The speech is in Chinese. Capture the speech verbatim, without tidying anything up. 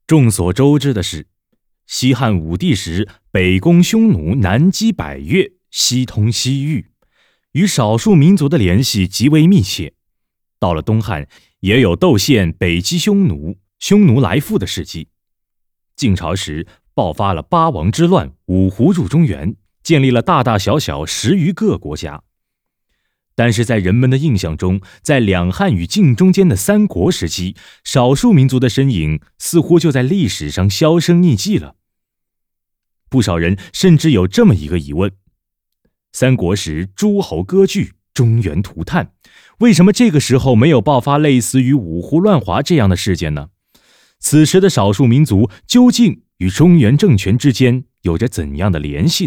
众所周知的是，西汉武帝时，北攻匈奴，南击百越，西通西域，与少数民族的联系极为密切。到了东汉，也有窦宪北击匈奴，匈奴来附的事迹。晋朝时爆发了八王之乱，五胡入中原，建立了大大小小十余个国家。但是在人们的印象中，在两汉与晋中间的三国时期，少数民族的身影似乎就在历史上销声匿迹了。不少人甚至有这么一个疑问：三国时诸侯割据，中原涂炭，为什么这个时候没有爆发类似于五胡乱华这样的事件呢？此时的少数民族究竟与中原政权之间有着怎样的联系呢？